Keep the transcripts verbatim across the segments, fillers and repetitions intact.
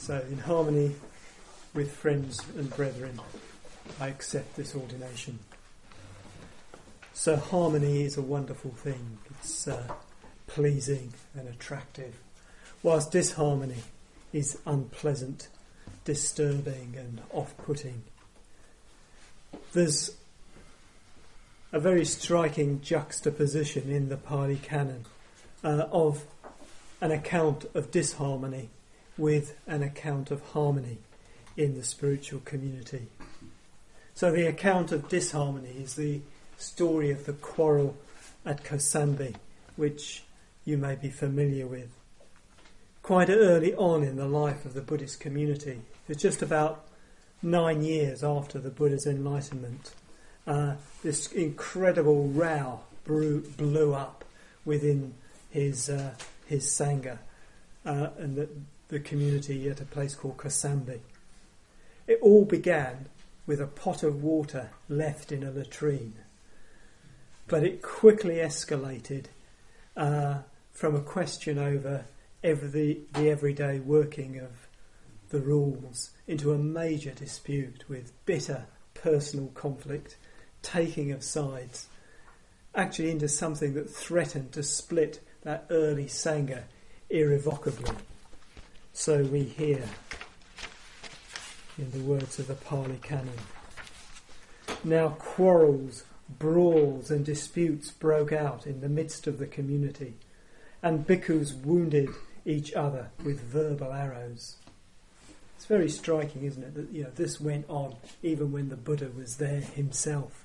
So, in harmony with friends and brethren, I accept this ordination. So, harmony is a wonderful thing. It's uh, pleasing and attractive, whilst disharmony is unpleasant, disturbing and off-putting. There's a very striking juxtaposition in the Pali Canon uh, of an account of disharmony with an account of harmony in the spiritual community. So the account of disharmony is the story of the quarrel at Kosambi, which you may be familiar with. Quite early on in the life of the Buddhist community, it's just about nine years after the Buddha's enlightenment, uh, this incredible row blew, blew up within his uh, his Sangha uh, and the, the community at a place called Kosambi. It all began with a pot of water left in a latrine, but it quickly escalated uh, from a question over every, the, the everyday working of the rules into a major dispute with bitter personal conflict, taking of sides, actually into something that threatened to split that early Sangha irrevocably. So we hear in the words of the Pali Canon. Now quarrels, brawls and disputes broke out in the midst of the community, and bhikkhus wounded each other with verbal arrows. It's very striking, isn't it, that you know this went on even when the Buddha was there himself.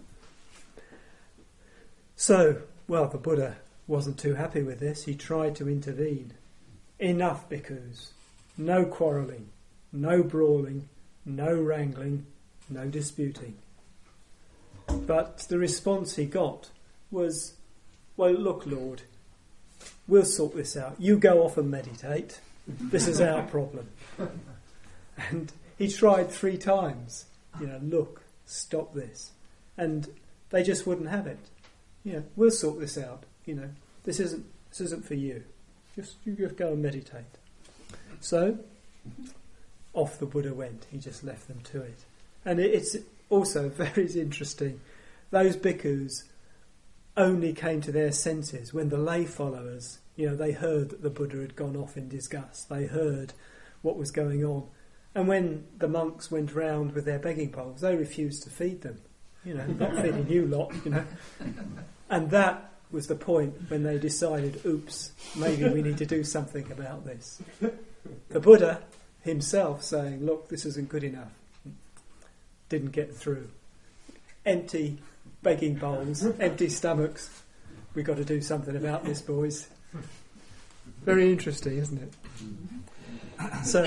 So, well, the Buddha wasn't too happy with this. He tried to intervene. Enough, bhikkhus. No quarrelling, no brawling, no wrangling, no disputing. But the response he got was, well, look, Lord, we'll sort this out. You go off and meditate. This is our problem. And he tried three times, you know, look, stop this. And they just wouldn't have it. You know, we'll sort this out. You know, this isn't this isn't for you. Just you just go and meditate. So off the Buddha went. He just left them to it. And it, it's also very interesting. Those bhikkhus only came to their senses when the lay followers, you know, they heard that the Buddha had gone off in disgust. They heard what was going on. And when the monks went round with their begging bowls, they refused to feed them. You know, not feeding you lot, you know. And that was the point when they decided, oops, maybe we need to do something about this. The Buddha himself saying, look, this isn't good enough. Didn't get through. Empty begging bowls, empty stomachs. We've got to do something about this, boys. Very interesting, isn't it? So,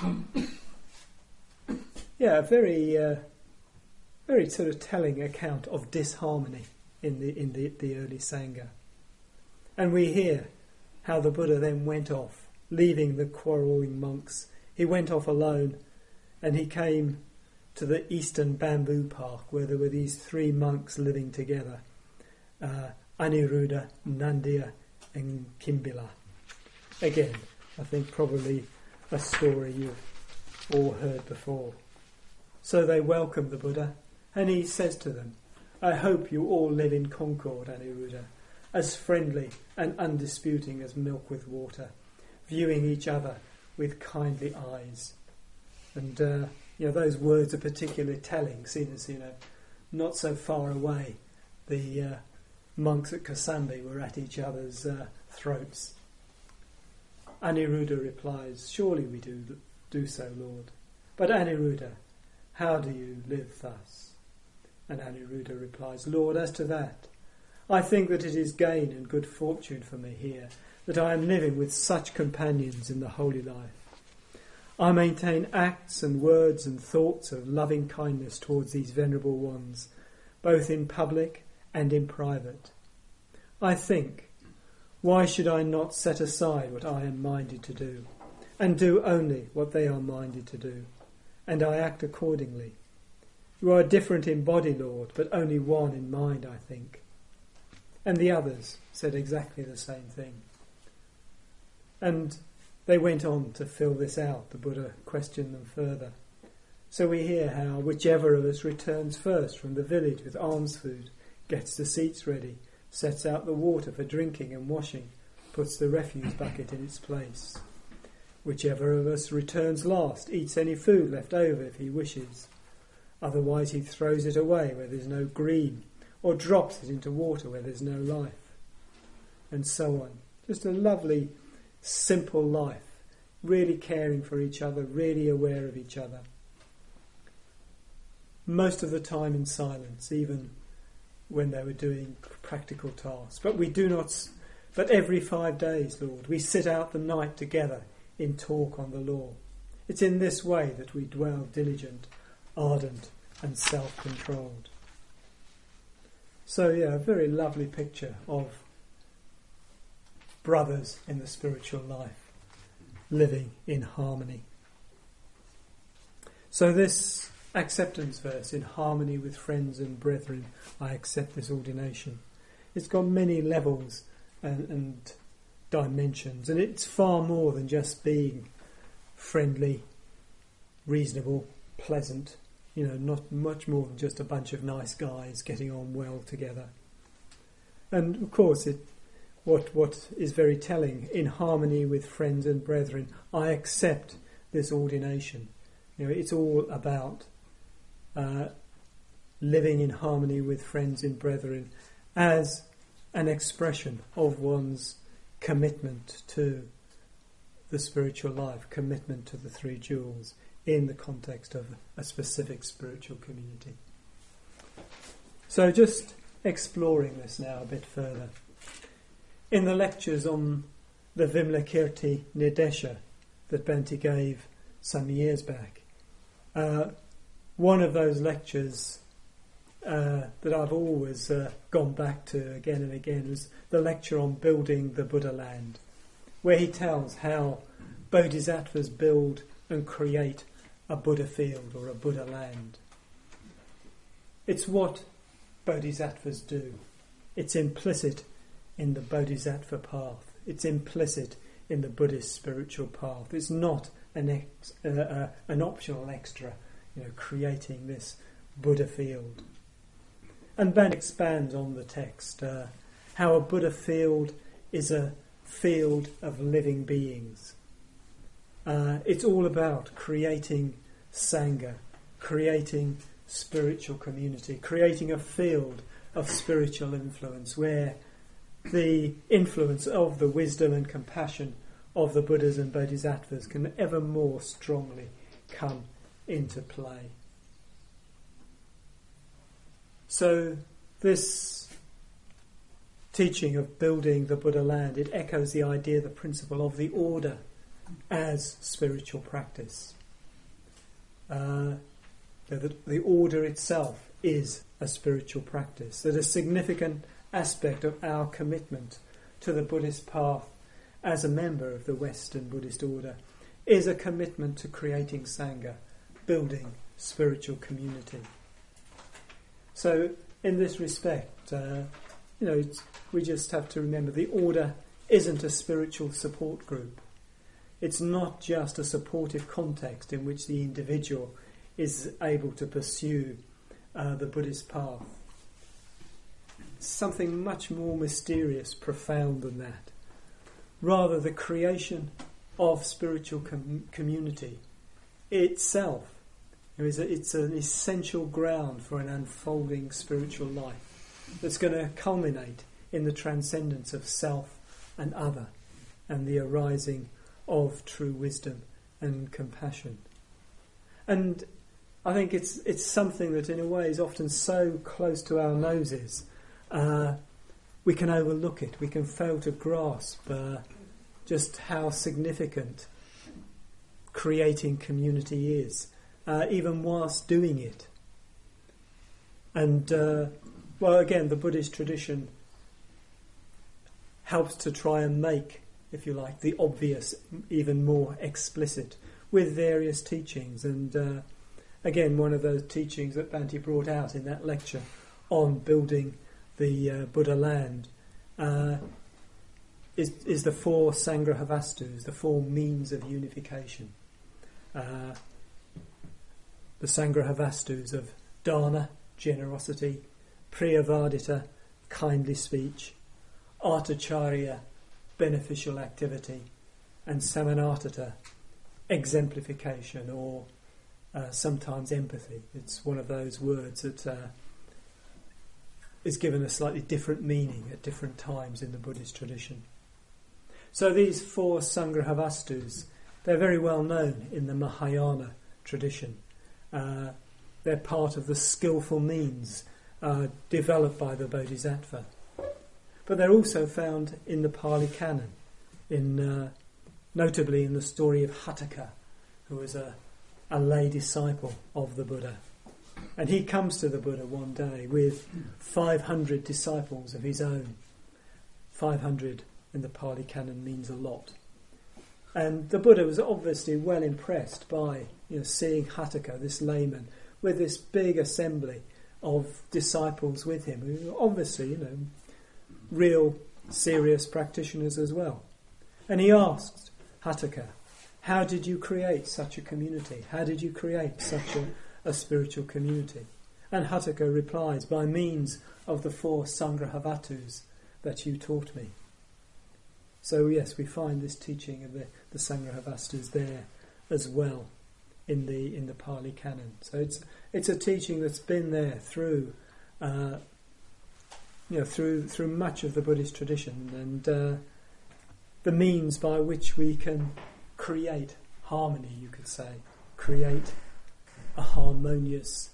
yeah, a very, uh, very sort of telling account of disharmony in the in the, the early Sangha. And we hear how the Buddha then went off, leaving the quarrelling monks. He went off alone, and he came to the eastern bamboo park where there were these three monks living together, uh, Aniruddha, Nandiya and Kimbila. Again, I think probably a story you've all heard before. So they welcome the Buddha, and he says to them, I hope you all live in concord, Aniruddha, as friendly and undisputing as milk with water, viewing each other with kindly eyes. And uh, you know, those words are particularly telling, seeing as, you know, not so far away, the uh, monks at Kosambi were at each other's uh, throats. Aniruddha replies, surely we do do so, Lord. But Aniruddha, how do you live thus? And Aniruddha replies, Lord, as to that, I think that it is gain and good fortune for me here, that I am living with such companions in the holy life. I maintain acts and words and thoughts of loving kindness towards these venerable ones, both in public and in private. I think, why should I not set aside what I am minded to do, and do only what they are minded to do, and I act accordingly? You are different in body, Lord, but only one in mind, I think. And the others said exactly the same thing. And They went on to fill this out. The Buddha questioned them further. So we hear how whichever of us returns first from the village with alms food, gets the seats ready, sets out the water for drinking and washing, puts the refuse bucket in its place. Whichever of us returns last, eats any food left over if he wishes. Otherwise he throws it away where there's no green, or drops it into water where there's no life. And so on. Just a lovely, simple life, really caring for each other, really aware of each other. Most of the time in silence, even when they were doing practical tasks. But we do not, but every five days, Lord, we sit out the night together in talk on the law. It's in this way that we dwell diligent, ardent and self-controlled. So yeah, a very lovely picture of brothers in the spiritual life, living in harmony. So this acceptance verse, in harmony with friends and brethren, I accept this ordination. It's got many levels and, and dimensions, and it's far more than just being friendly, reasonable, pleasant, you know, not much more than just a bunch of nice guys getting on well together. And of course, it what what is very telling, in harmony with friends and brethren, I accept this ordination. You know, it's all about uh, living in harmony with friends and brethren as an expression of one's commitment to the spiritual life, commitment to the three jewels in the context of a specific spiritual community. So just exploring this now a bit further. In the lectures on the Vimalakirti Nirdesha that Bhante gave some years back, uh, one of those lectures uh, that I've always uh, gone back to again and again was the lecture on building the Buddha land, where he tells how bodhisattvas build and create a Buddha field or a Buddha land. It's what bodhisattvas do. It's implicit in the bodhisattva path. It's implicit in the Buddhist spiritual path. It's not an ex, uh, uh, an optional extra, you know, creating this Buddha field. And Ben expands on the text, uh, how a Buddha field is a field of living beings. Uh, it's all about creating Sangha, creating spiritual community, creating a field of spiritual influence where the influence of the wisdom and compassion of the Buddhas and Bodhisattvas can ever more strongly come into play. So this teaching of building the Buddha land, it echoes the idea, the principle of the order as spiritual practice. Uh, the, the order itself is a spiritual practice, that a significant aspect of our commitment to the Buddhist path as a member of the Western Buddhist order is a commitment to creating Sangha, building spiritual community. So in this respect, uh, you know, it's, we just have to remember the order isn't a spiritual support group. It's not just a supportive context in which the individual is able to pursue uh, the Buddhist path. It's something much more mysterious, profound than that. Rather, the creation of spiritual com- community itself is a, it's an essential ground for an unfolding spiritual life that's going to culminate in the transcendence of self and other and the arising of true wisdom and compassion. And I think it's it's something that in a way is often so close to our noses, uh, we can overlook it, we can fail to grasp uh, just how significant creating community is, uh, even whilst doing it. And, uh, well, again, the Buddhist tradition helps to try and make, if you like, the obvious even more explicit with various teachings. And uh, again, one of those teachings that Bhante brought out in that lecture on building the uh, Buddha land, uh, is, is the four Sangrahavastus, the four means of unification. Uh, the Sangrahavastus of dana, generosity, priyavadita, kindly speech, artacharya, beneficial activity, and samanatata, exemplification, or uh, sometimes empathy. It's one of those words that uh, is given a slightly different meaning at different times in the Buddhist tradition. So these four Sangrahavastus, they're very well known in the Mahayana tradition. Uh, they're part of the skillful means uh, developed by the Bodhisattva. But they're also found in the Pali Canon, in uh, notably in the story of Hataka, who was a, a lay disciple of the Buddha. And he comes to the Buddha one day with five hundred disciples of his own. five hundred in the Pali Canon means a lot. And the Buddha was obviously well impressed by, you know, seeing Hataka, this layman, with this big assembly of disciples with him, who were obviously, you know, real serious practitioners as well. And he asked Hataka, how did you create such a community? How did you create such a, a spiritual community? And Hataka replies, by means of the four Sangrahavastus that you taught me. So yes, we find this teaching of the, the Sangrahavastus there as well in the in the Pali Canon. So it's it's a teaching that's been there through uh, you know through through much of the Buddhist tradition, and uh, the means by which we can create harmony, you could say, create a harmonious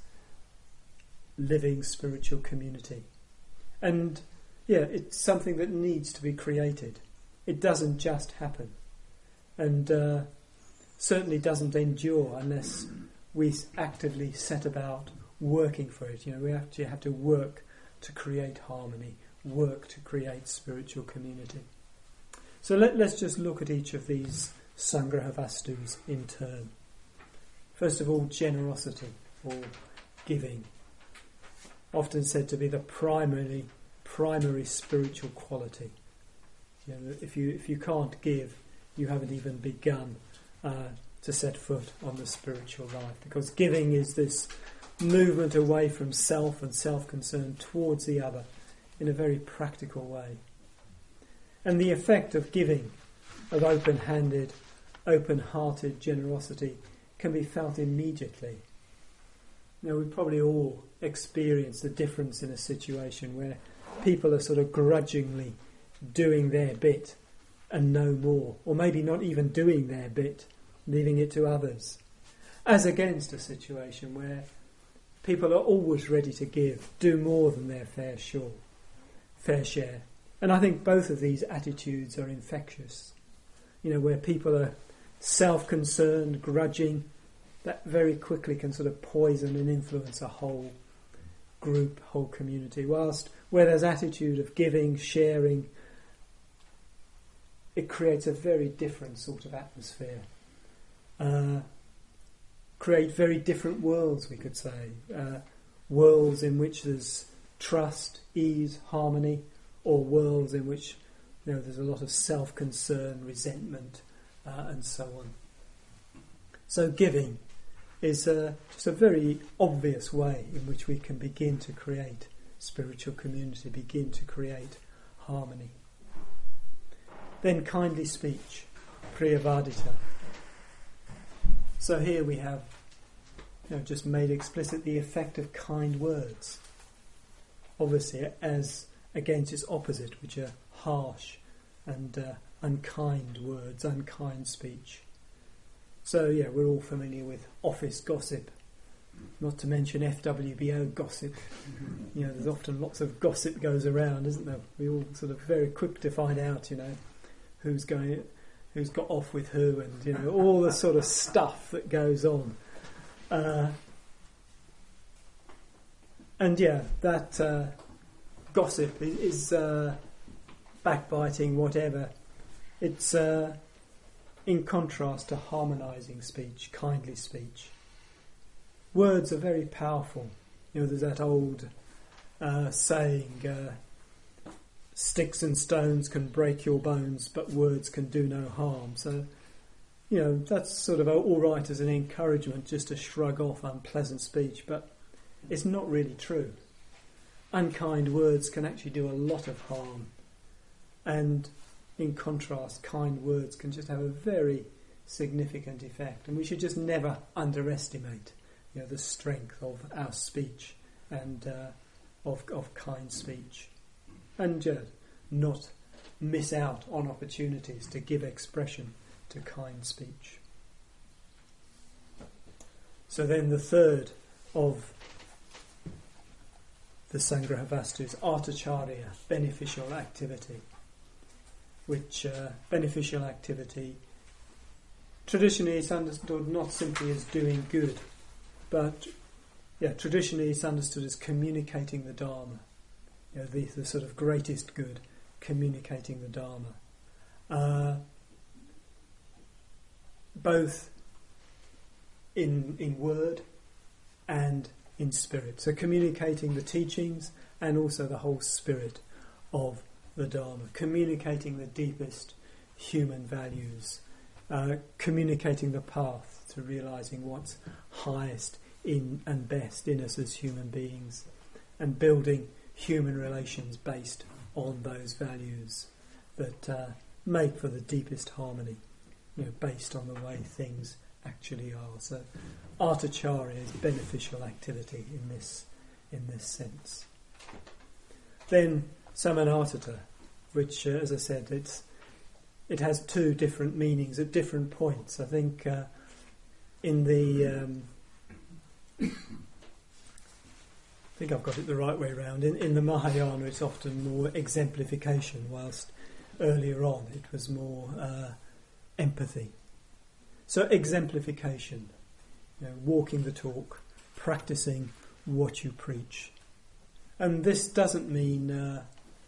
living spiritual community. And yeah, it's something that needs to be created. It doesn't just happen, and uh, certainly doesn't endure unless we actively set about working for it. You know, we actually have to work to create harmony, work to create spiritual community. So let, let's just look at each of these Sangrahavastus in turn. First of all, generosity or giving, often said to be the primary primary spiritual quality. You know, if you if you can't give, you haven't even begun uh, to set foot on the spiritual life, because giving is this movement away from self and self-concern towards the other in a very practical way. And the effect of giving, of open-handed, open-hearted generosity, can be felt immediately. You know, we've probably all experienced the difference in a situation where people are sort of grudgingly doing their bit and no more, or maybe not even doing their bit, leaving it to others, as against a situation where people are always ready to give, do more than their fair share, fair share. And I think both of these attitudes are infectious. You know, where people are self-concerned, grudging, that very quickly can sort of poison and influence a whole group, whole community. Whilst where there's attitude of giving, sharing, it creates a very different sort of atmosphere. Uh, create very different worlds, we could say. Uh, worlds in which there's trust, ease, harmony, or worlds in which, you know, there's a lot of self-concern, resentment, uh, and so on. So giving is uh, just a very obvious way in which we can begin to create spiritual community, begin to create harmony. Then kindly speech, priyavadita. So here we have, you know, just made explicit the effect of kind words, obviously as against its opposite, which are harsh and uh, unkind words, unkind speech. So yeah, we're all familiar with office gossip, not to mention F W B O gossip. You know, there's often lots of gossip goes around, isn't there? We're all sort of very quick to find out, you know, who's going, who's got off with who, and you know, all the sort of stuff that goes on. Uh, and yeah, that uh, gossip is, is uh, backbiting, whatever. It's uh, in contrast to harmonising speech, kindly speech. Words are very powerful. You know, there's that old uh, saying, uh, sticks and stones can break your bones, but words can do no harm. So, you know, that's sort of all right as an encouragement just to shrug off unpleasant speech, but it's not really true. Unkind words can actually do a lot of harm. And in contrast, kind words can just have a very significant effect. And we should just never underestimate, you know, the strength of our speech and uh, of, of kind speech. And uh, not miss out on opportunities to give expression to kind speech. So then the third of the Sangraha Vastus, Artacharya, beneficial activity, which uh, beneficial activity traditionally is understood not simply as doing good, but yeah, traditionally it's understood as communicating the Dharma, you know, the, the sort of greatest good, communicating the Dharma. Uh, both in in word and in spirit. So communicating the teachings and also the whole spirit of the Dharma, communicating the deepest human values, uh, communicating the path to realising what's highest in and best in us as human beings, and building human relations based on those values that uh, make for the deepest harmony, you know, based on the way things actually are. So Artacharya is beneficial activity in this in this sense. Then Samanatata, which uh, as I said, it's it has two different meanings at different points. I think uh, in the um, I think I've got it the right way around. In, in the Mahayana it's often more exemplification, whilst earlier on it was more uh, empathy. So exemplification, you know, walking the talk, practicing what you preach. And this doesn't mean uh,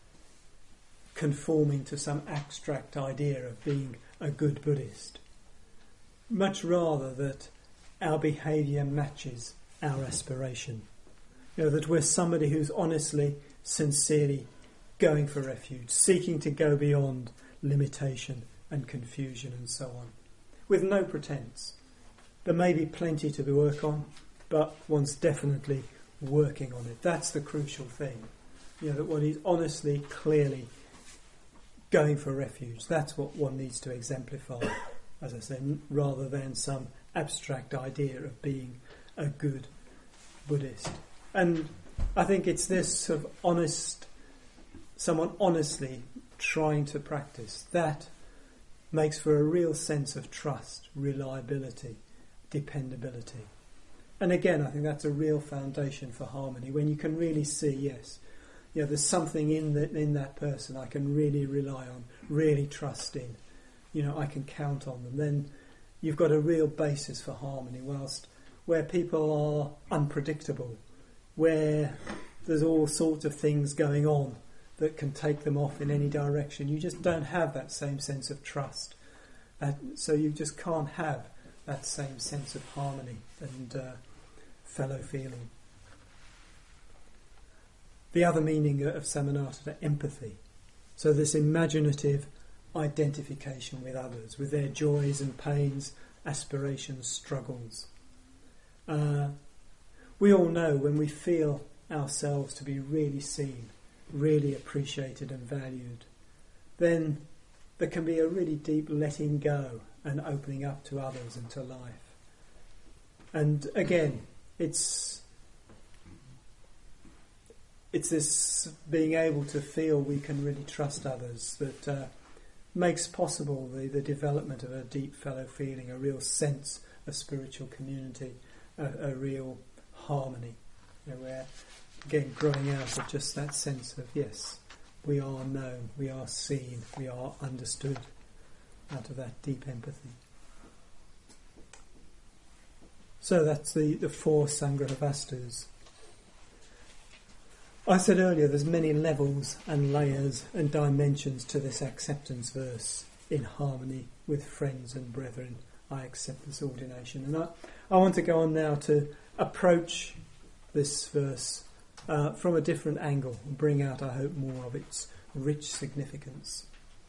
conforming to some abstract idea of being a good Buddhist. Much rather that our behaviour matches our aspiration. You know, that we're somebody who's honestly, sincerely going for refuge, seeking to go beyond limitation and confusion and so on, with no pretense. There may be plenty to work on, but one's definitely working on it. That's the crucial thing. You know, that one is honestly, clearly going for refuge. That's what one needs to exemplify, as I said, rather than some abstract idea of being a good Buddhist. And I think it's this sort of honest, someone honestly trying to practice, that makes for a real sense of trust, reliability, dependability. And again, I think that's a real foundation for harmony, when you can really see, yes, you know, there's something in that in that person I can really rely on, really trust in. You know, I can count on them. Then you've got a real basis for harmony. Whilst where people are unpredictable, where there's all sorts of things going on that can take them off in any direction, you just don't have that same sense of trust. Uh, so you just can't have that same sense of harmony and uh, fellow feeling. The other meaning of Samanatata, empathy. So this imaginative identification with others, with their joys and pains, aspirations, struggles. Uh, we all know when we feel ourselves to be really seen, really appreciated and valued, then there can be a really deep letting go and opening up to others and to life. And again, it's it's this being able to feel we can really trust others that uh, makes possible the, the development of a deep fellow feeling, a real sense of spiritual community, a, a real harmony. You know, where, again, growing out of just that sense of, yes, we are known, we are seen, we are understood, out of that deep empathy. So that's the, the four Sangraha Vastus. I said earlier there's many levels and layers and dimensions to this acceptance verse. In harmony with friends and brethren, I accept this ordination. And I, I want to go on now to approach this verse uh, from a different angle and bring out, I hope, more of its rich significance.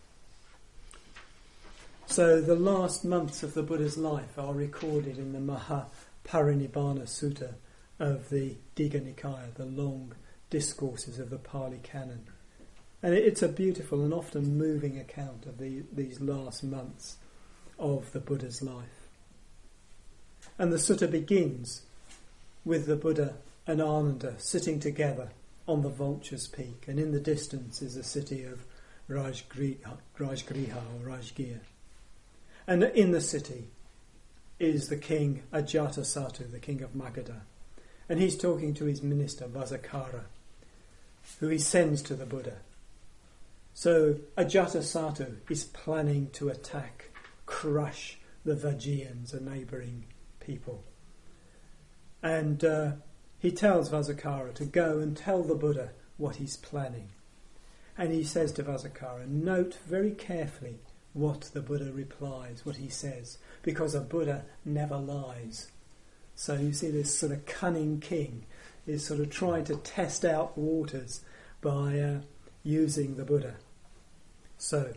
So the last months of the Buddha's life are recorded in the Mahaparinibbana Sutta of the Digha Nikaya, the long discourses of the Pali Canon. And it's a beautiful and often moving account of the, these last months of the Buddha's life. And the sutta begins with the Buddha and Ananda sitting together on the Vulture's Peak, and in the distance is the city of Rajgriha, Rajgriha or Rajgir. And in the city is the king Ajatasattu, the king of Magadha. And he's talking to his minister Vasakara, who he sends to the Buddha. So Ajatasattu is planning to attack, crush the Vajjayans, a neighbouring people. And uh, he tells Vasakara to go and tell the Buddha what he's planning. And he says to Vasakara, note very carefully what the Buddha replies, what he says, because a Buddha never lies. So you see this sort of cunning king is sort of trying to test out the waters by uh, using the Buddha. So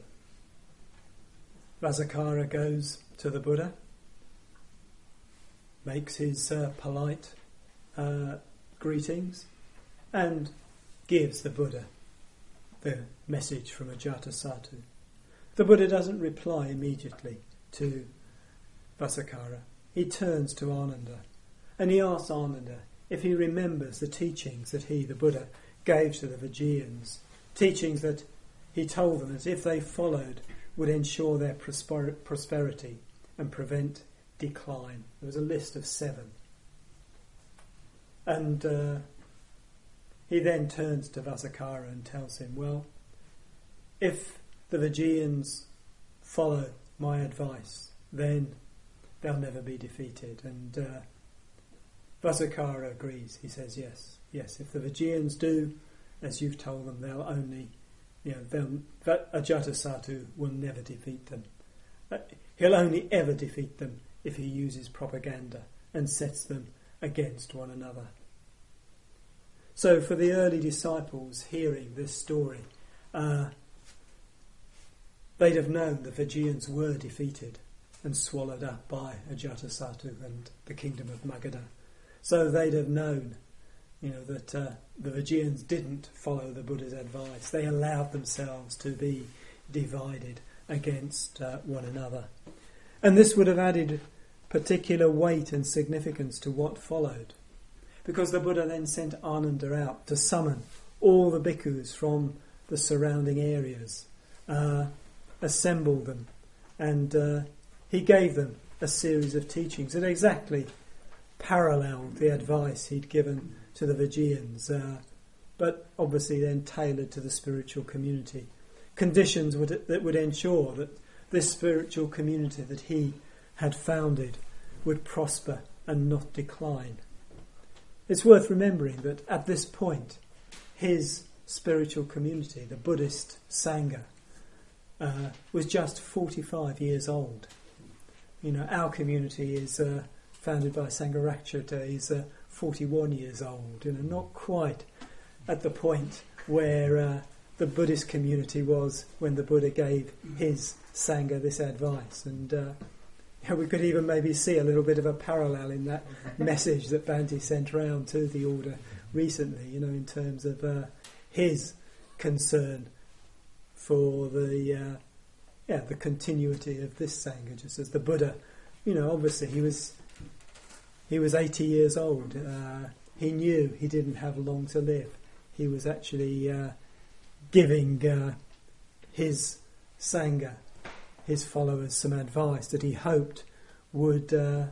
Vasakara goes to the Buddha, makes his uh, polite uh, greetings, and gives the Buddha the message from Ajatasattu. The Buddha doesn't reply immediately to Vasakara. He turns to Ananda and he asks Ananda if he remembers the teachings that he, the Buddha, gave to the Vajjayans, teachings that he told them that if they followed would ensure their prosper- prosperity and prevent decline. There was a list of seven. And uh, he then turns to Vasakara and tells him, well, if the Vajjayans follow my advice, then they'll never be defeated. And uh, Vasakara agrees. He says, yes, yes, if the Vajjayans do as you've told them, they'll only, you know, they'll, Ajatasattu will never defeat them. Uh, he'll only ever defeat them if he uses propaganda and sets them against one another. So for the early disciples hearing this story, uh, they'd have known the Vajjayans were defeated and swallowed up by Ajatasattu and the kingdom of Magadha. So they'd have known, you know, that uh, the Vajjayans didn't follow the Buddha's advice. They allowed themselves to be divided against uh, one another. And this would have added particular weight and significance to what followed, because the Buddha then sent Ananda out to summon all the bhikkhus from the surrounding areas, uh, assembled them, and uh, he gave them a series of teachings that exactly paralleled the advice he'd given to the Vajjayans, uh, but obviously then tailored to the spiritual community. Conditions would, that would ensure that this spiritual community that he had founded would prosper and not decline. It's worth remembering that at this point, his spiritual community, the Buddhist Sangha, uh, was just forty-five years old. You know, our community is uh, founded by Sangharakshita, is uh, forty-one years old. You know, not quite at the point where uh, the Buddhist community was when the Buddha gave his Sangha this advice. And uh, you know, we could even maybe see a little bit of a parallel in that message that Bhante sent round to the order recently, you know, in terms of uh, his concern for the uh, yeah the continuity of this Sangha, just as the Buddha, you know, obviously he was he was eighty years old. Uh, he knew he didn't have long to live. He was actually uh, giving uh, his Sangha, his followers, some advice that he hoped would uh,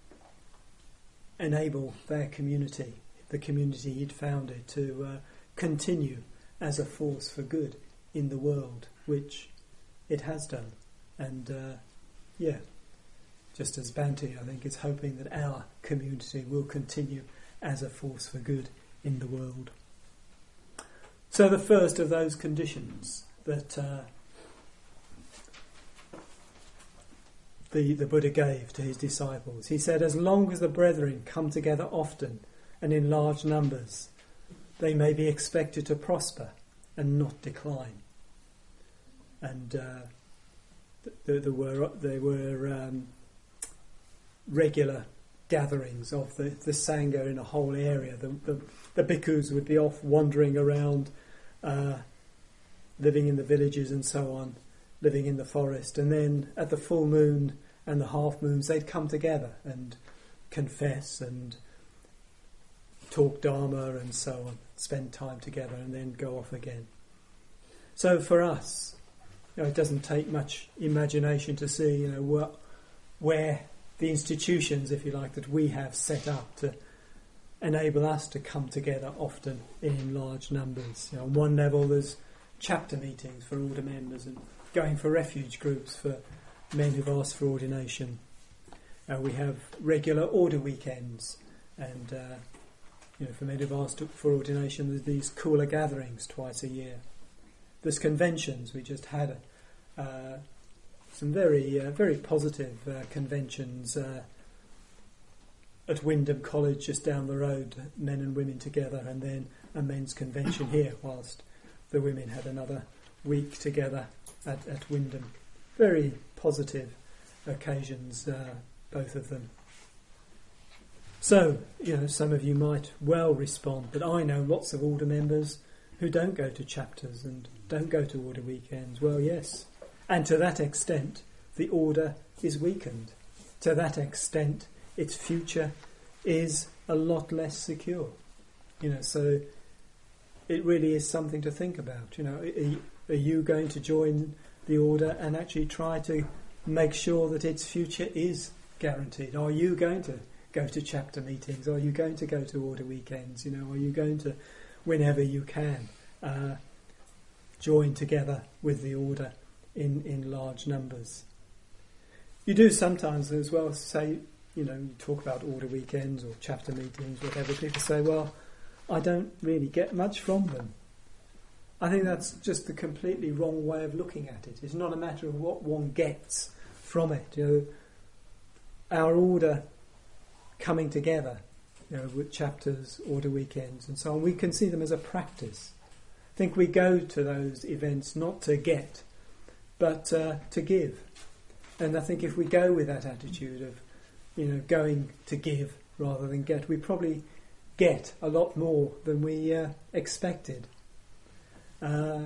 enable their community, the community he'd founded, to uh, continue as a force for good in the world, which it has done. And uh, yeah, just as Bhante, I think, is hoping that our community will continue as a force for good in the world. So the first of those conditions that uh, the, the Buddha gave to his disciples, he said, as long as the brethren come together often and in large numbers, they may be expected to prosper and not decline. and uh, th- th- there were there were um, regular gatherings of the, the Sangha in a whole area. The, the, the bhikkhus would be off wandering around, uh, living in the villages and so on, living in the forest, and then at the full moon and the half moons they'd come together and confess and talk Dharma and so on, spend time together and then go off again. So for us, you know, it doesn't take much imagination to see, you know, where, where the institutions, if you like, that we have set up to enable us to come together often in large numbers. You know, on one level there's chapter meetings for order members and going for refuge groups for men who've asked for ordination. Uh, we have regular order weekends, and uh, you know, for men who've asked for ordination, there's these cooler gatherings twice a year. There's conventions. We just had a, uh, some very uh, very positive uh, conventions uh, at Wyndham College just down the road, men and women together, and then a men's convention here, whilst the women had another week together at, at Wyndham. Very positive occasions, uh, both of them. So, you know, some of you might well respond, but I know lots of order members who don't go to chapters and don't go to order weekends. Well, yes. And to that extent, the order is weakened. To that extent, its future is a lot less secure. You know, so it really is something to think about. You know, are, are you going to join the order and actually try to make sure that its future is guaranteed? Are you going to go to chapter meetings? Are you going to go to order weekends? You know, are you going to, whenever you can, uh, join together with the order in, in large numbers? You do sometimes as well say, you know, you talk about order weekends or chapter meetings, whatever, people say, well, I don't really get much from them. I think that's just the completely wrong way of looking at it. It's not a matter of what one gets from it. You know, our order coming together, you know, with chapters, order weekends and so on, we can see them as a practice. I think we go to those events not to get, but uh, to give. And I think if we go with that attitude of, you know, going to give rather than get, we probably get a lot more than we uh, expected. Uh,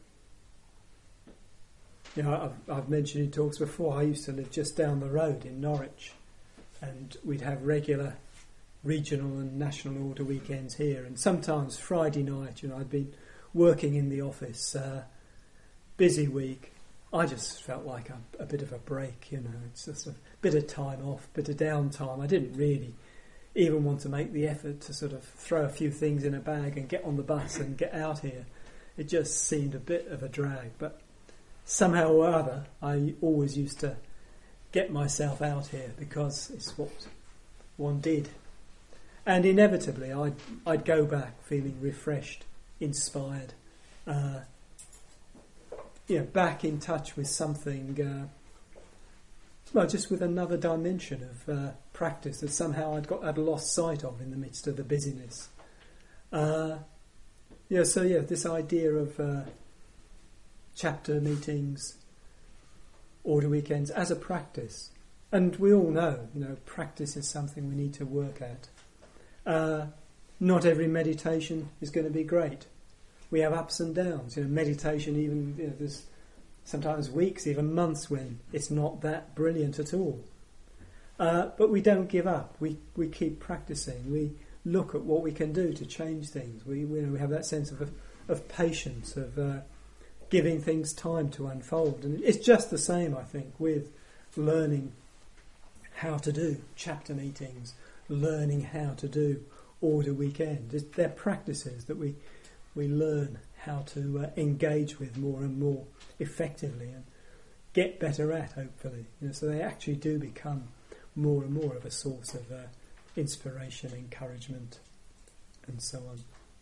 you know, I've, I've mentioned in talks before, I used to live just down the road in Norwich, and we'd have regular regional and national order weekends here, and sometimes Friday night, you know, I'd been working in the office, uh, busy week. I just felt like a, a bit of a break, you know, it's just a bit of time off, bit of downtime. I didn't really even want to make the effort to sort of throw a few things in a bag and get on the bus and get out here. It just seemed a bit of a drag, but somehow or other I always used to get myself out here because it's what one did. And inevitably I'd, I'd go back feeling refreshed, inspired, uh, you know, back in touch with something, uh, well, just with another dimension of uh, practice that somehow I'd got I'd lost sight of in the midst of the busyness. Uh, yeah, so yeah, this idea of uh, chapter meetings, order weekends as a practice, and we all know, you know, practice is something we need to work at. Uh, not every meditation is going to be great. We have ups and downs. You know, meditation, even, you know, there's sometimes weeks, even months when it's not that brilliant at all. Uh, but we don't give up. We we keep practicing. We look at what we can do to change things. We we, we have that sense of of patience, of uh, giving things time to unfold. And it's just the same, I think, with learning how to do chapter meetings, learning how to do order weekends. They're practices that we we learn how to uh, engage with more and more effectively and get better at, hopefully. You know, so they actually do become more and more of a source of uh, inspiration, encouragement, and so on.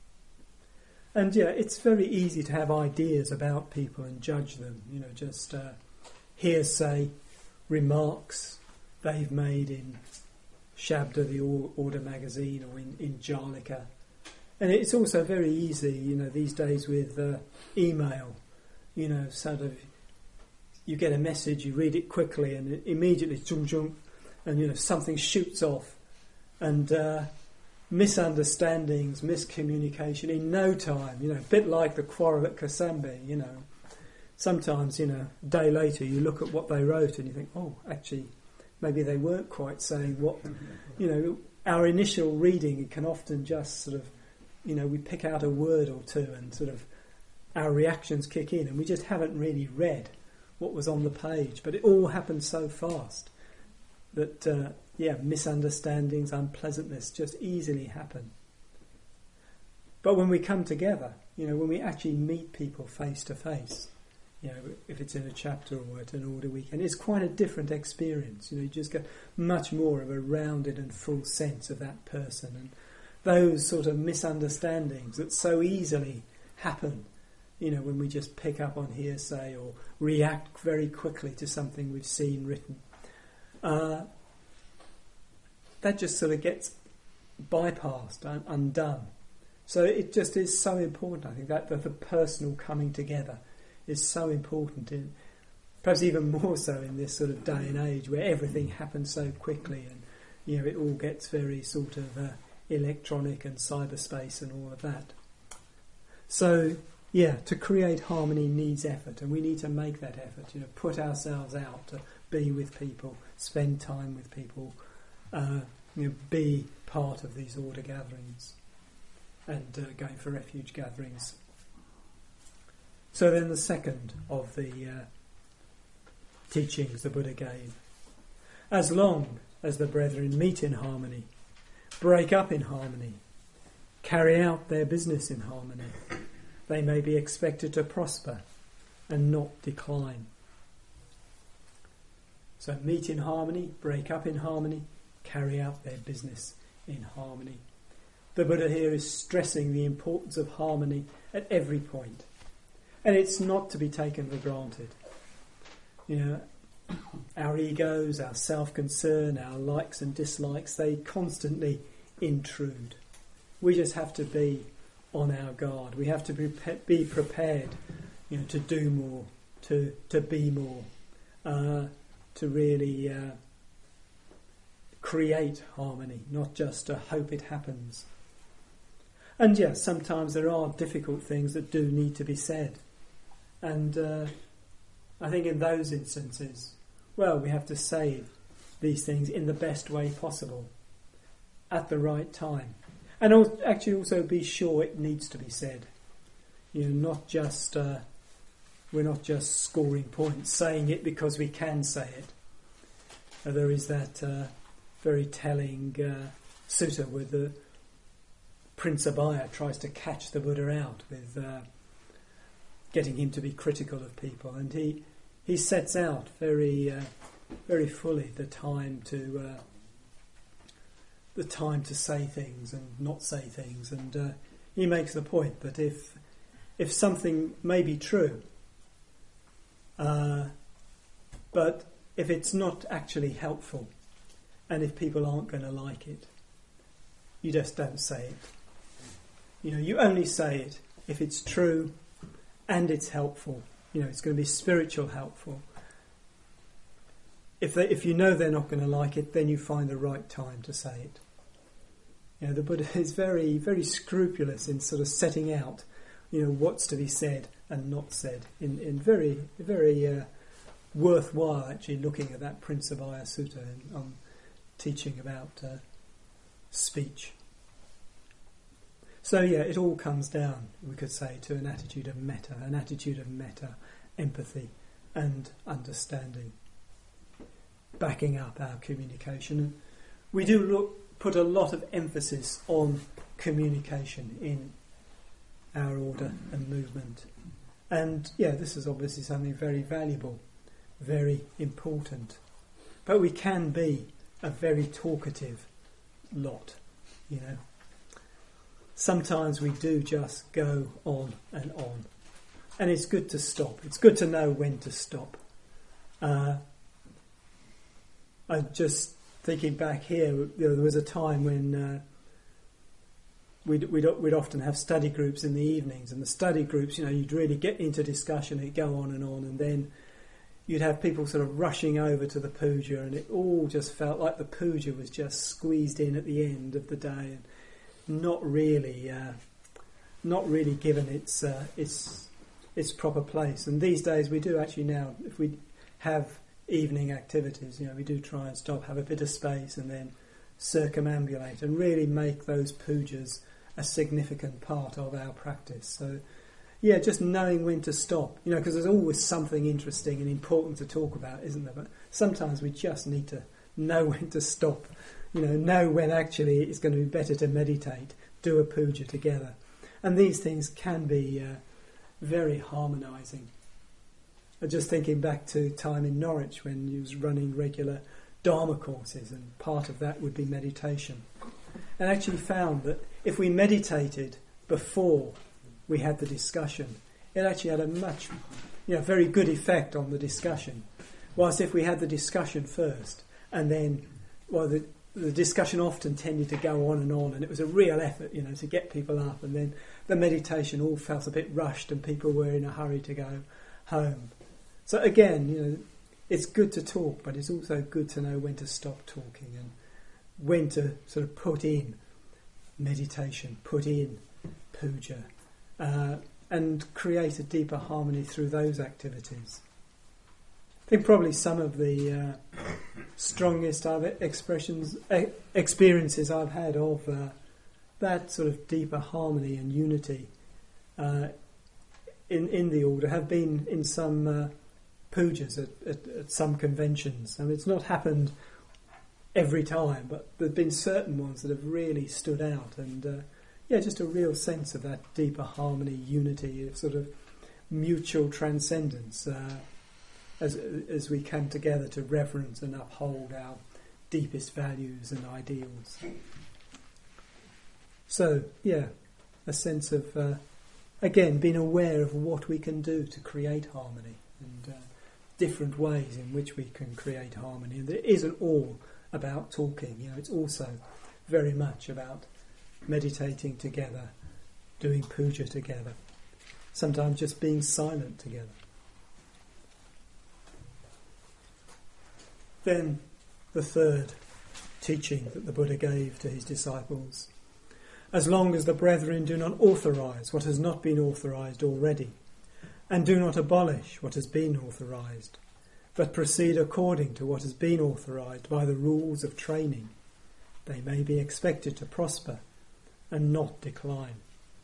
And yeah, it's very easy to have ideas about people and judge them. You know, just uh, hearsay remarks they've made in Shabda, the Order magazine, or in, in Jalika. And it's also very easy, you know, these days with uh, email, you know, sort of you get a message, you read it quickly, and it immediately, jump, jump, and you know something shoots off, and uh, misunderstandings, miscommunication in no time. You know, a bit like the quarrel at Kosambi. You know, sometimes you know a day later you look at what they wrote and you think, oh, actually, maybe they weren't quite saying what. You know, our initial reading can often just sort of, you know, we pick out a word or two and sort of our reactions kick in, and we just haven't really read what was on the page. But it all happens so fast that, uh, yeah, misunderstandings, unpleasantness just easily happen. But when we come together, you know, when we actually meet people face to face, you know, if it's in a chapter or at an order weekend, it's quite a different experience. You know, you just get much more of a rounded and full sense of that person, and those sort of misunderstandings that so easily happen, you know, when we just pick up on hearsay or react very quickly to something we've seen written. Uh, that just sort of gets bypassed and undone. So it just is so important, I think, that, that the personal coming together is so important, in, perhaps even more so in this sort of day and age where everything happens so quickly, and you know it all gets very sort of uh, electronic and cyberspace and all of that. So yeah, to create harmony needs effort, and we need to make that effort. You know, put ourselves out to be with people, spend time with people, uh, you know, be part of these order gatherings, and uh, going for refuge gatherings. So then the second of the uh, teachings the Buddha gave. As long as the brethren meet in harmony, break up in harmony, carry out their business in harmony, they may be expected to prosper and not decline. So meet in harmony, break up in harmony, carry out their business in harmony. The Buddha here is stressing the importance of harmony at every point. And it's not to be taken for granted. You know, our egos, our self-concern, our likes and dislikes, they constantly intrude. We just have to be on our guard. We have to be, be prepared, you know, to do more, to to be more, uh, to really uh, create harmony, not just to hope it happens. And yes, sometimes there are difficult things that do need to be said. And uh, I think in those instances, well, we have to say these things in the best way possible, at the right time. And al- actually also be sure it needs to be said. You know, not just, uh, we're not just scoring points, saying it because we can say it. Uh, there is that uh, very telling uh, sutta where the Prince Abhaya tries to catch the Buddha out with uh, getting him to be critical of people, and he he sets out very uh, very fully the time to uh, the time to say things and not say things, and uh, he makes the point that if if something may be true, uh, but if it's not actually helpful, and if people aren't going to like it, you just don't say it. You know, you only say it if it's true and it's helpful. You know, it's going to be spiritual helpful. If they, if you know they're not going to like it, then you find the right time to say it. You know, the Buddha is very, very scrupulous in sort of setting out, you know, what's to be said and not said. In, in very, very uh, worthwhile actually looking at that Prince Abhaya Sutta and um, teaching about uh, speech. So yeah, it all comes down, we could say, to an attitude of metta, an attitude of metta, empathy and understanding, backing up our communication. And we do look, put a lot of emphasis on communication in our order and movement. And yeah, this is obviously something very valuable, very important. But we can be a very talkative lot, you know. Sometimes we do just go on and on. And it's good to stop. It's good to know when to stop. Uh, I'm just thinking back here, you know, there was a time when uh, we'd, we'd, we'd often have study groups in the evenings, and the study groups, you know, you'd really get into discussion, it'd go on and on, and then you'd have people sort of rushing over to the puja, and it all just felt like the puja was just squeezed in at the end of the day, and not really, uh, not really given its uh, its its proper place. And these days we do actually now, if we have evening activities, you know, we do try and stop, have a bit of space, and then circumambulate and really make those pujas a significant part of our practice. So, yeah, just knowing when to stop, you know, because there's always something interesting and important to talk about, isn't there? But sometimes we just need to know when to stop, you know, know when actually it's going to be better to meditate, do a puja together. And these things can be uh, very harmonising. I'm just thinking back to time in Norwich when you was running regular Dharma courses, and part of that would be meditation. And actually found that if we meditated before we had the discussion, it actually had a much, you know, very good effect on the discussion. Whilst if we had the discussion first, and then, well, the, the discussion often tended to go on and on, and it was a real effort, you know, to get people up, and then the meditation all felt a bit rushed, and people were in a hurry to go home. So again, you know, it's good to talk, but it's also good to know when to stop talking and when to sort of put in meditation, put in puja, uh, and create a deeper harmony through those activities. I think probably some of the uh, strongest I've expressions, e- experiences I've had of uh, that sort of deeper harmony and unity uh, in in the order have been in some uh, pujas at, at, at some conventions. I mean, it's not happened every time, but there have been certain ones that have really stood out, and uh, yeah, just a real sense of that deeper harmony, unity, of sort of mutual transcendence uh, as as we come together to reverence and uphold our deepest values and ideals. So, yeah, a sense of, uh, again, being aware of what we can do to create harmony, and uh, different ways in which we can create harmony. And it isn't all about talking, you know, it's also very much about meditating together, doing puja together, sometimes just being silent together. Then the third teaching that the Buddha gave to his disciples: as long as the brethren do not authorise what has not been authorised already, and do not abolish what has been authorised, but proceed according to what has been authorised by the rules of training, they may be expected to prosper and not decline.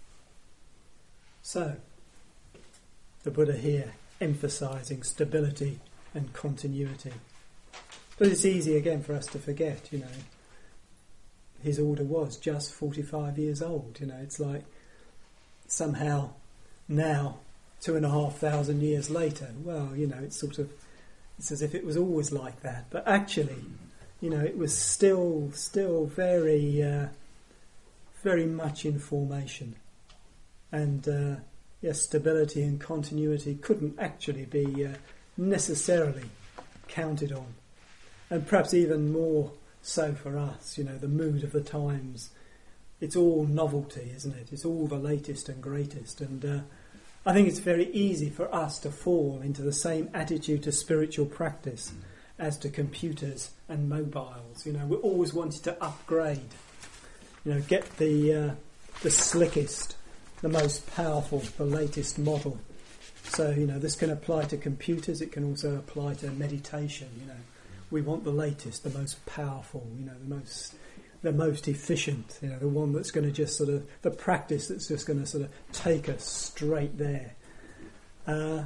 So, the Buddha here emphasising stability and continuity. But it's easy again for us to forget, you know. His order was just forty-five years old, you know. It's like somehow now, two and a half thousand years later, well, you know, it's sort of, it's as if it was always like that. But actually, you know, it was still, still very, uh, very much in formation. And, uh, yes, stability and continuity couldn't actually be uh, necessarily counted on. And perhaps even more so for us, you know, the mood of the times. It's all novelty, isn't it? It's all the latest and greatest. And uh, I think it's very easy for us to fall into the same attitude to spiritual practice as to computers and mobiles. You know, we're always wanting to upgrade. You know, get the uh, the slickest, the most powerful, the latest model. So, you know, this can apply to computers. It can also apply to meditation. You know, we want the latest, the most powerful. You know, the most the most efficient. You know, the one that's going to just sort of the practice that's just going to sort of take us straight there. Uh,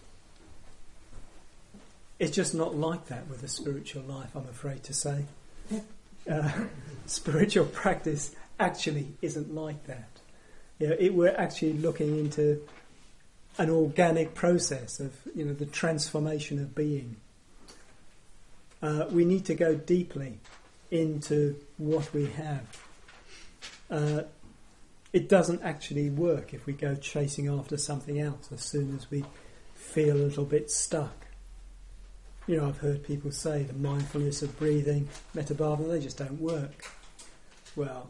it's just not like that with a spiritual life, I'm afraid to say. Uh, spiritual practice actually isn't like that. You know, it, we're actually looking into an organic process of, you know, the transformation of being. Uh, we need to go deeply into what we have. Uh, it doesn't actually work if we go chasing after something else as soon as we feel a little bit stuck. You know, I've heard people say the mindfulness of breathing, metabhavana, they just don't work. Well,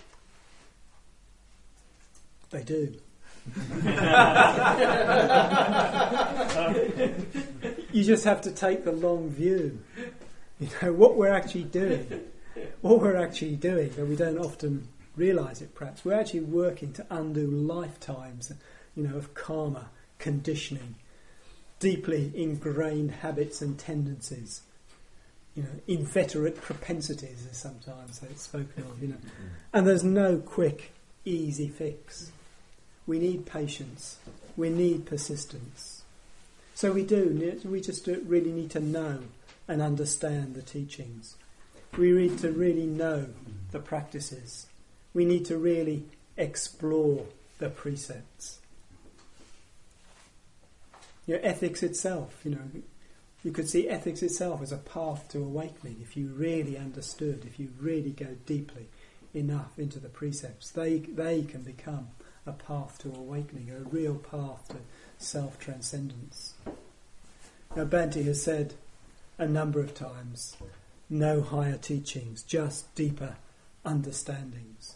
they do. you just have to take the long view. You know, what we're actually doing, what we're actually doing, and we don't often realise it perhaps, we're actually working to undo lifetimes, you know, of karma, conditioning, deeply ingrained habits and tendencies, you know, inveterate propensities, as sometimes it's spoken of, you know. And there's no quick, easy fix. We need patience. We need persistence. So we do. We just do really need to know and understand the teachings. We need to really know the practices. We need to really explore the precepts. You know, ethics itself, you know, you could see ethics itself as a path to awakening if you really understood, if you really go deeply enough into the precepts. They they can become a path to awakening, a real path to self-transcendence. Now, Bhante has said a number of times, no higher teachings, just deeper understandings.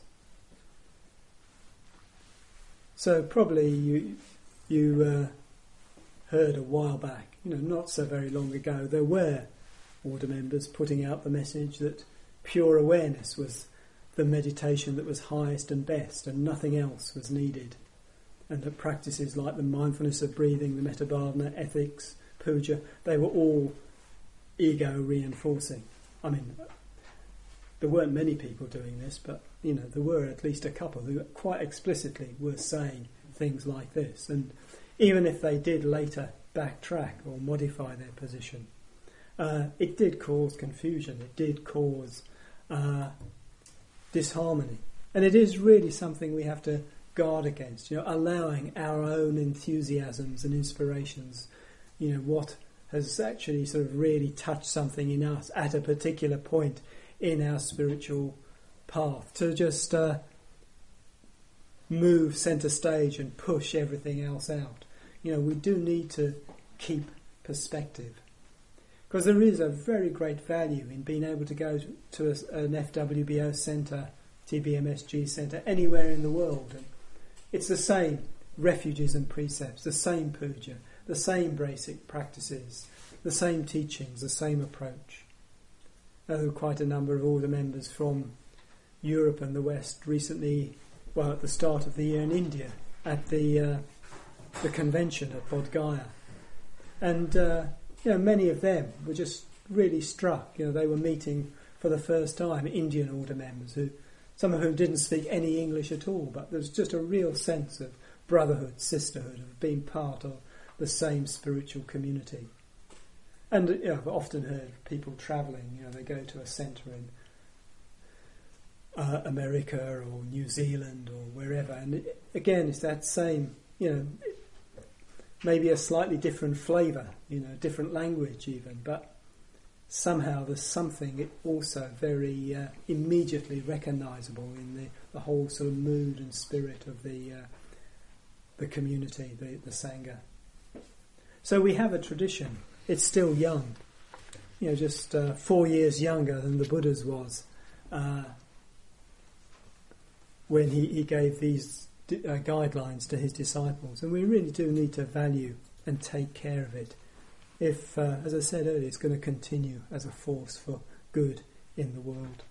So probably you you uh, heard a while back, you know, not so very long ago, there were order members putting out the message that pure awareness was the meditation that was highest and best, and nothing else was needed, and that practices like the mindfulness of breathing, the metta bhavana, ethics, puja, they were all ego reinforcing. I mean, there weren't many people doing this, but you know, there were at least a couple who quite explicitly were saying things like this, and even if they did later backtrack or modify their position, uh, it did cause confusion, it did cause uh, disharmony, and it is really something we have to guard against, you know, allowing our own enthusiasms and inspirations, you know, what has actually sort of really touched something in us at a particular point in our spiritual path, to just uh, move centre stage and push everything else out. You know, we do need to keep perspective, because there is a very great value in being able to go to a, an F W B O centre, T B M S G centre, anywhere in the world. And it's the same refuges and precepts, the same puja, the same basic practices, the same teachings, the same approach. Now, there were quite a number of order members from Europe and the West recently, well, at the start of the year in India, at the uh, the convention at Bodh Gaya. And, uh, you know, many of them were just really struck. You know, they were meeting for the first time Indian order members, who, some of whom didn't speak any English at all, but there was just a real sense of brotherhood, sisterhood, of being part of the same spiritual community. And, you know, I've often heard people travelling, you know, they go to a centre in uh, America or New Zealand or wherever, and it, again, it's that same, you know, maybe a slightly different flavour, you know, different language even, but somehow there's something also very uh, immediately recognisable in the, the whole sort of mood and spirit of the uh, the community, the, the Sangha. So we have a tradition. It's still young, you know, just uh, four years younger than the Buddha's was uh, when he, he gave these uh, guidelines to his disciples. And we really do need to value and take care of it if, uh, as I said earlier, it's going to continue as a force for good in the world.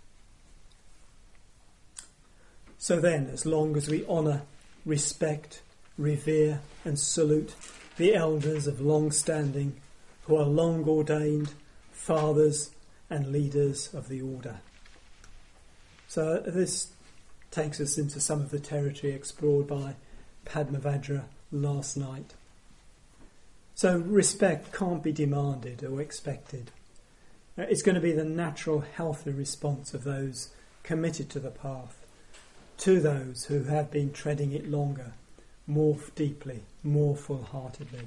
So then, as long as we honour, respect, revere and salute the elders of long standing who are long ordained fathers and leaders of the order. So this takes us into some of the territory explored by Padmavajra last night. So respect can't be demanded or expected. It's going to be the natural, healthy response of those committed to the path, to those who have been treading it longer, more deeply, more full-heartedly.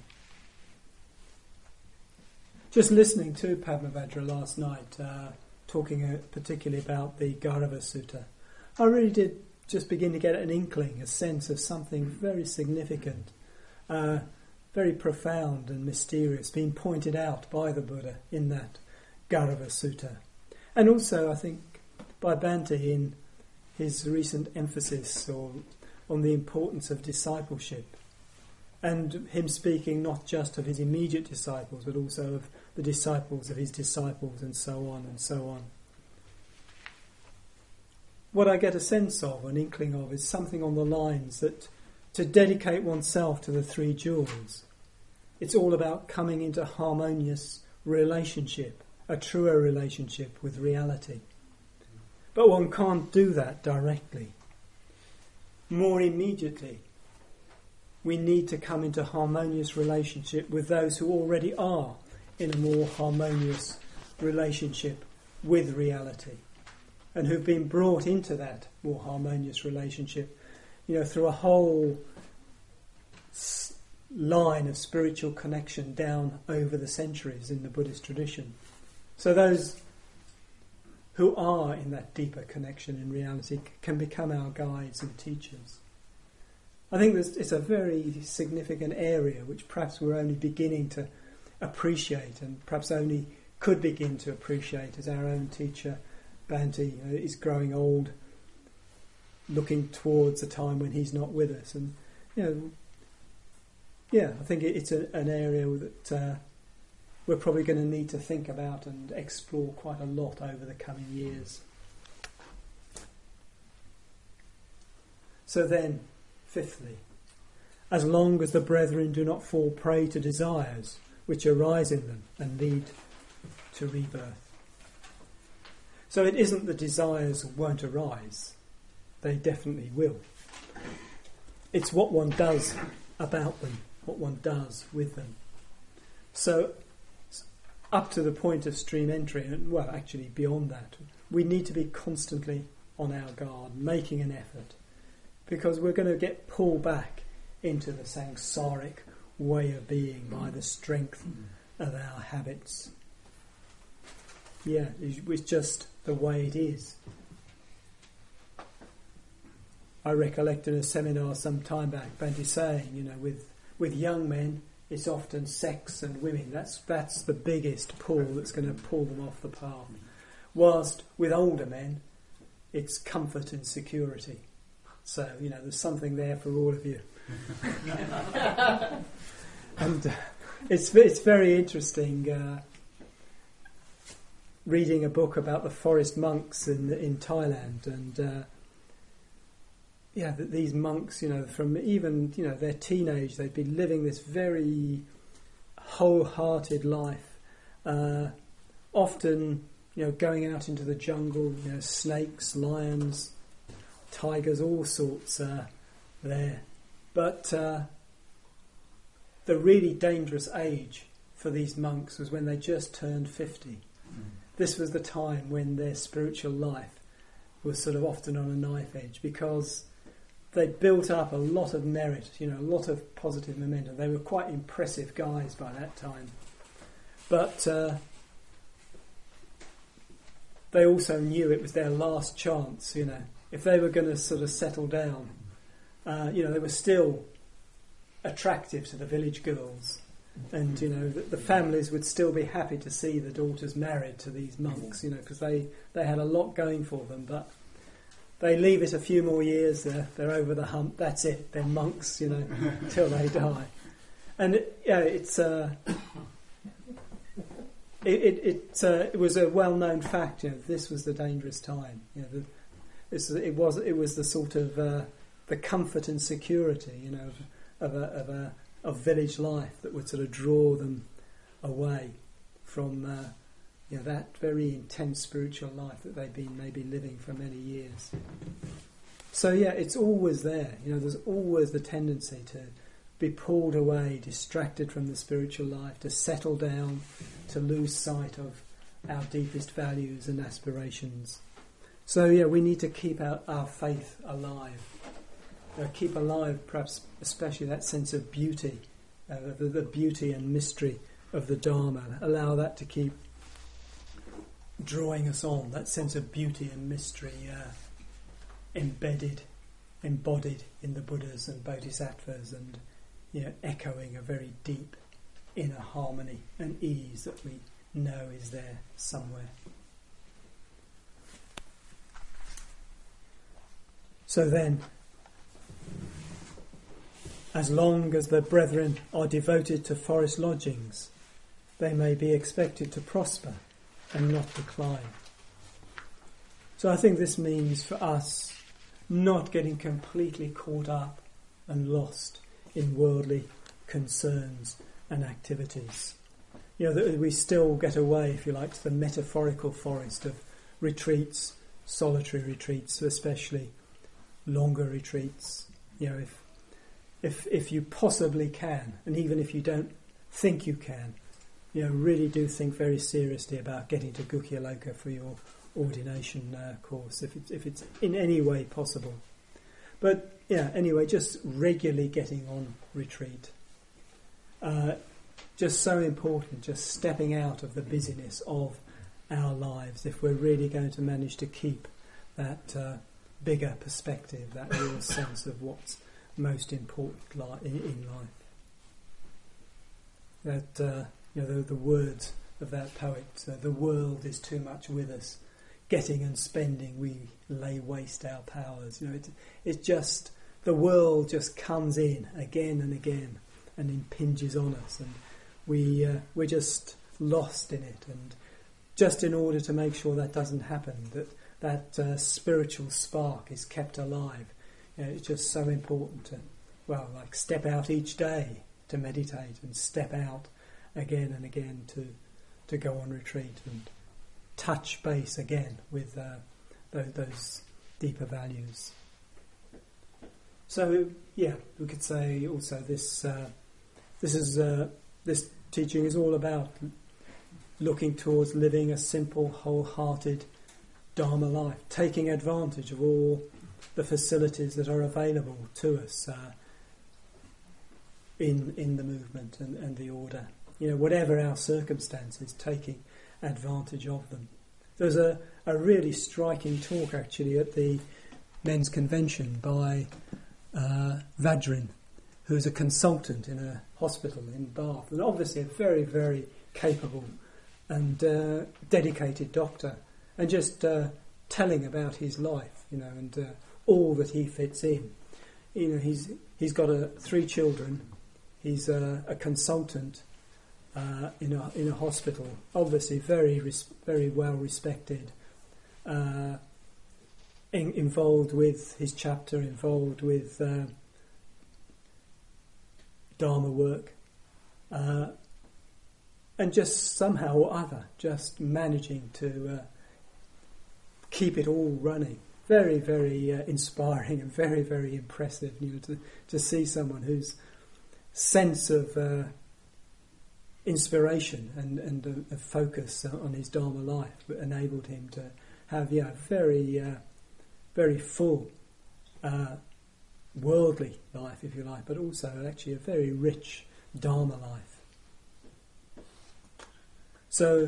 Just listening to Padmavajra last night, uh, talking uh, particularly about the Gaurava Sutta, I really did just begin to get an inkling, a sense of something very significant, uh, very profound and mysterious, being pointed out by the Buddha in that Gaurava Sutta. And also, I think, by Bhante in his recent emphasis or on the importance of discipleship and him speaking not just of his immediate disciples, but also of the disciples of his disciples, and so on and so on. What I get a sense of, an inkling of, is something on the lines that to dedicate oneself to the three jewels, it's all about coming into harmonious relationship, a truer relationship with reality. But one can't do that directly. More immediately, we need to come into harmonious relationship with those who already are in a more harmonious relationship with reality, and who've been brought into that more harmonious relationship, you know, through a whole s- line of spiritual connection down over the centuries in the Buddhist tradition. So those who are in that deeper connection in reality c- can become our guides and teachers. I think this, it's a very significant area which perhaps we're only beginning to appreciate, and perhaps only could begin to appreciate as our own teacher Bhante you know, is growing old, looking towards a time when he's not with us. And you know, yeah, I think it, it's a, an area that uh, we're probably going to need to think about and explore quite a lot over the coming years. So then, fifthly, as long as the brethren do not fall prey to desires which arise in them and lead to rebirth. So it isn't that desires won't arise, they definitely will. It's what one does about them, what one does with them. So up to the point of stream entry, and well actually beyond that, we need to be constantly on our guard, making an effort, because we're going to get pulled back into the samsaric way of being by the strength of our habits. Yeah, it's just the way it is. I recollect in a seminar some time back, Bhante saying, you know, with with young men, it's often sex and women. That's that's the biggest pull that's going to pull them off the path. Whilst with older men, it's comfort and security. So, you know, there's something there for all of you. And uh, it's it's very interesting uh, reading a book about the forest monks in in Thailand, and uh, yeah, that these monks, you know, from even you know their teenage, they'd be living this very wholehearted life, uh, often you know going out into the jungle, you know, snakes, lions, tigers, all sorts uh, there, but. Uh, The really dangerous age for these monks was when they just turned fifty. Mm. This was the time when their spiritual life was sort of often on a knife edge, because they built up a lot of merit, you know, a lot of positive momentum. They were quite impressive guys by that time. But uh, they also knew it was their last chance, you know. If they were going to sort of settle down, uh, you know, they were still attractive to the village girls, and you know the, the families would still be happy to see the daughters married to these monks, you know, because they, they had a lot going for them. But they leave it a few more years, they're, they're over the hump, that's it, they're monks, you know, till they die. And it, yeah, it's uh, it it it, uh, it was a well-known fact, you know, this was the dangerous time, you know, the, this it was it was the sort of uh, the comfort and security, you know, of a, of a of village life that would sort of draw them away from uh, you know, that very intense spiritual life that they've been maybe living for many years. So yeah, it's always there. You know, there's always the tendency to be pulled away, distracted from the spiritual life, to settle down, to lose sight of our deepest values and aspirations. So yeah, we need to keep our, our faith alive. Uh, keep alive, perhaps especially that sense of beauty, uh, the, the beauty and mystery of the Dharma. Allow that to keep drawing us on, that sense of beauty and mystery uh, embedded, embodied in the Buddhas and Bodhisattvas, and you know, echoing a very deep inner harmony and ease that we know is there somewhere. So then, As long as the brethren are devoted to forest lodgings, they may be expected to prosper and not decline. So I think this means for us not getting completely caught up and lost in worldly concerns and activities. You know, that we still get away, if you like, to the metaphorical forest of retreats, solitary retreats, especially longer retreats. You know, if if if you possibly can, and even if you don't think you can, you know, really do think very seriously about getting to Gukyaloka for your ordination uh, course, if it's if it's in any way possible. But yeah, anyway, just regularly getting on retreat. Uh, just so important, just stepping out of the busyness of our lives if we're really going to manage to keep that uh, bigger perspective, that real sense of what's most important li- in, in life. That, uh, you know, the, the words of that poet, uh, the world is too much with us, getting and spending we lay waste our powers. You know, it, it's just, the world just comes in again and again and impinges on us, and we, uh, we're just lost in it. And just in order to make sure that doesn't happen, that that uh, spiritual spark is kept alive, you know, it's just so important to, well, like step out each day to meditate, and step out again and again to to go on retreat and touch base again with uh, those, those deeper values. So yeah, we could say also this uh, this is uh, this teaching is all about looking towards living a simple, wholehearted Dharma life, taking advantage of all the facilities that are available to us uh, in in the movement and, and the order. You know, whatever our circumstances, taking advantage of them. There was a, a really striking talk actually at the men's convention by uh, Vajrin, who's a consultant in a hospital in Bath, and obviously a very, very capable and uh, dedicated doctor, and just uh, telling about his life, you know, and uh, all that he fits in. You know, he's he's got a, three children. He's a, a consultant uh, in a in a hospital. Obviously, very res- very well respected. Uh, in, involved with his chapter, involved with uh, Dharma work, uh, and just somehow or other, just managing to uh, keep it all running. Very, very uh, inspiring and very, very impressive. You know, to to see someone whose sense of uh, inspiration and and a, a focus on his Dharma life enabled him to have, yeah, very, uh, very full uh, worldly life, if you like, but also actually a very rich Dharma life. So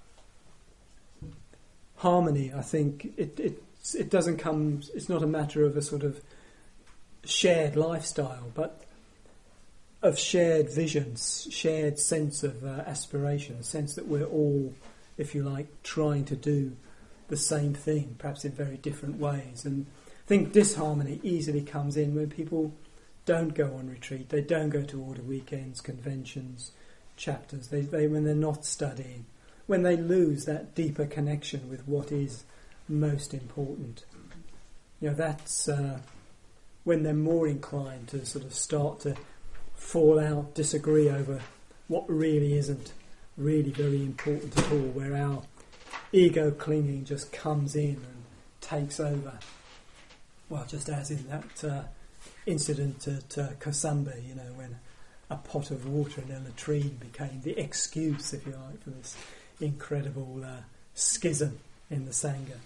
harmony, I think, it, it it doesn't come. It's not a matter of a sort of shared lifestyle, but of shared visions, shared sense of uh, aspiration, a sense that we're all, if you like, trying to do the same thing, perhaps in very different ways. And I think disharmony easily comes in when people don't go on retreat, they don't go to order weekends, conventions, chapters, they, they when they're not studying, when they lose that deeper connection with what is most important. You know, that's uh, when they're more inclined to sort of start to fall out, disagree over what really isn't really very important at all, where our ego clinging just comes in and takes over. Well, just as in that uh, incident at uh, Kosambi, you know, when a pot of water in a latrine became the excuse, if you like, for this incredible uh, schism in the Sangha.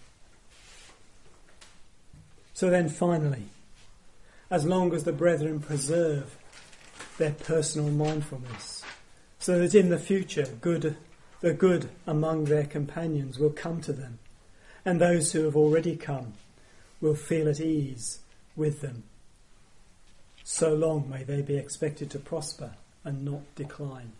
So then finally, as long as the brethren preserve their personal mindfulness, so that in the future good, the good among their companions will come to them, and those who have already come will feel at ease with them. So long may they be expected to prosper and not decline.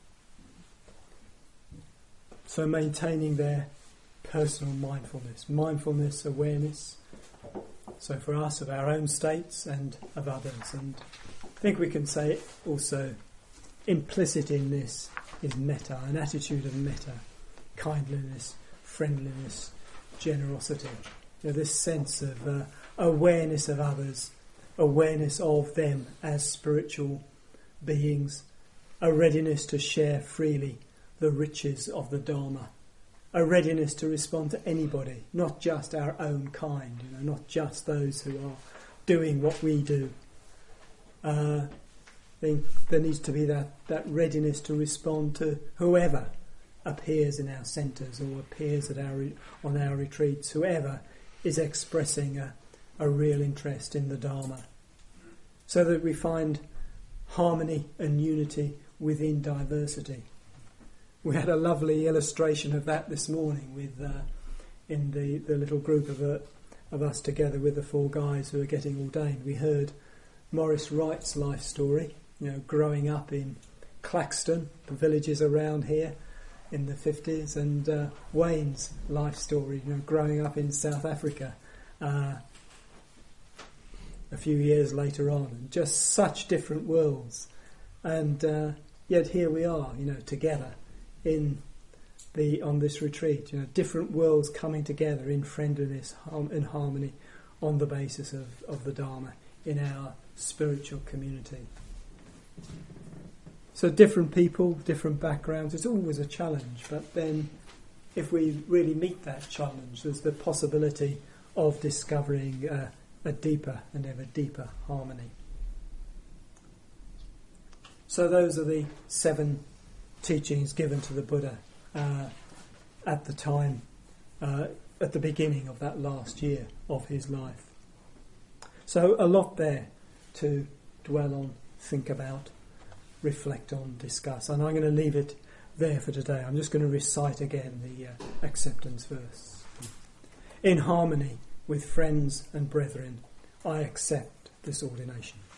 So maintaining their personal mindfulness, mindfulness, awareness, so for us of our own states and of others, and I think we can say also implicit in this is metta, an attitude of metta, kindliness, friendliness, generosity. You know, this sense of uh, awareness of others, awareness of them as spiritual beings, a readiness to share freely the riches of the Dharma, a readiness to respond to anybody, not just our own kind, you know, not just those who are doing what we do. Uh, I think there needs to be that, that readiness to respond to whoever appears in our centres or appears at our re- on our retreats, whoever is expressing a, a real interest in the Dharma, so that we find harmony and unity within diversity. We had a lovely illustration of that this morning with uh, in the, the little group of, uh, of us together with the four guys who are getting ordained. We heard Maurice Wright's life story, you know, growing up in Claxton, the villages around here in the fifties, and uh, Wayne's life story, you know, growing up in South Africa uh, a few years later on, and just such different worlds. And uh, yet here we are, you know, together in the on this retreat, you know, different worlds coming together in friendliness and harmony on the basis of, of the Dharma in our spiritual community. So different people, different backgrounds, it's always a challenge, but then if we really meet that challenge, there's the possibility of discovering uh, a deeper and ever deeper harmony. So those are the seven teachings given to the Buddha uh, at the time, uh, at the beginning of that last year of his life. So a lot there to dwell on, think about, reflect on, discuss. And I'm going to leave it there for today. I'm just going to recite again the uh, acceptance verse. In harmony with friends and brethren, I accept this ordination.